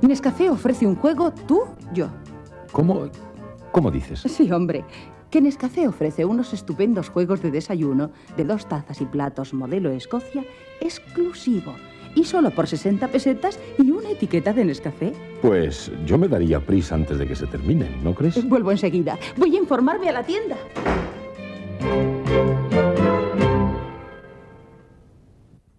Nescafé ofrece un juego tú, yo. ¿Cómo dices? Sí, hombre. Que Nescafé ofrece unos estupendos juegos de desayuno de 2 tazas y platos modelo Escocia exclusivo. Y solo por 60 pesetas y una etiqueta de Nescafé. Pues yo me daría prisa antes de que se terminen, ¿no crees? Vuelvo enseguida. Voy a informarme a la tienda.